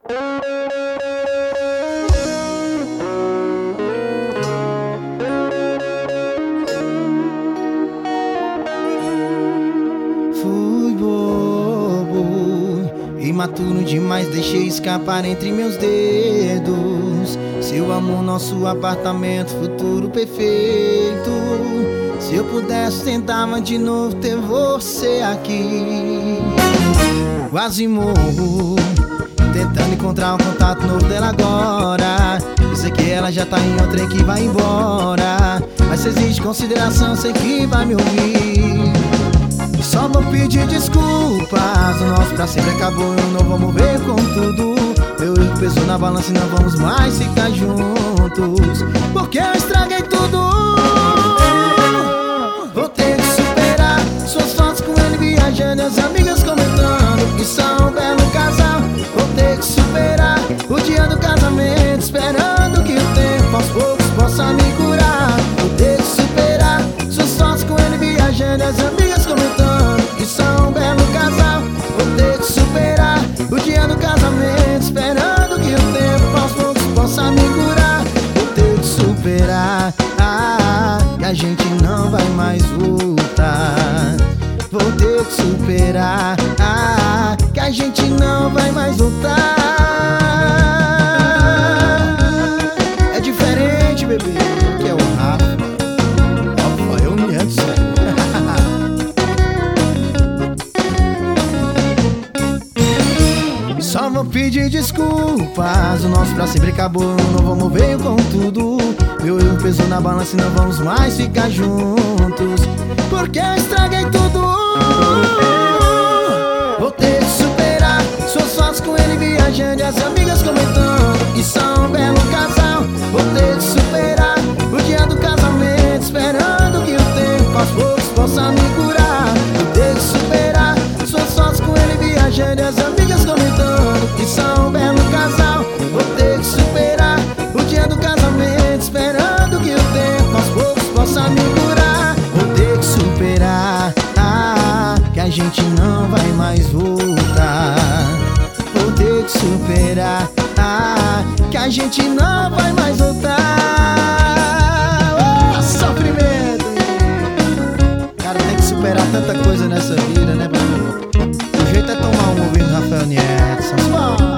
Fui bobo, imaturo demais, deixei escapar entre meus dedos seu amor, nosso apartamento, futuro perfeito. Se eu pudesse, tentava de novo ter você aqui. Quase morro, tentando encontrar um contato novo dela agora. Eu sei que ela já tá em outra e que vai embora, mas se existe consideração, sei que vai me ouvir. Só vou pedir desculpas, o nosso pra sempre acabou, eu não vamos ver com tudo. Meu erro pesou na balança e não vamos mais ficar juntos, porque eu estraguei tudo. Vou ter que superar suas fotos com ele viajando e as amigas comentando que são um belo casal. Vou ter que superar o dia do casamento, esperando que o tempo aos poucos possa me curar. Vou ter que superar suas fotos com ele viajando e as amigas comentando que são um belo casal. Vou ter que superar o dia do casamento, esperando que o tempo aos poucos possa me curar. Vou ter que superar que a gente não vai mais voltar. Vou ter que superar que a gente não vai mais voltar. É diferente, bebê, que é o Rafa. Rafael Niança. Só vou pedir desculpas, o nosso pra sempre acabou, não vamos veio com tudo. Meu erro pesou na balança e não vamos mais ficar juntos, porque eu estraguei tudo. Vou ter que superar suas fotos com ele viajando e as amigas comentando que são um belo casal. Vou ter que superar o dia do casamento, esperando que o tempo aos poucos possa me curar. Vou ter que superar suas fotos com ele viajando e as amigas comentando que são um belo casal. Vou ter que superar o dia do casamento, esperando que o tempo aos poucos possa me curar. Vou ter que superar que a gente não vai mais voltar. Vou ter que superar que a gente não vai mais voltar. Oh, sofrimento! Cara, tem que superar tanta coisa nessa vida, né, meu amor? O jeito é tomar um ouvindo Rafael Niança.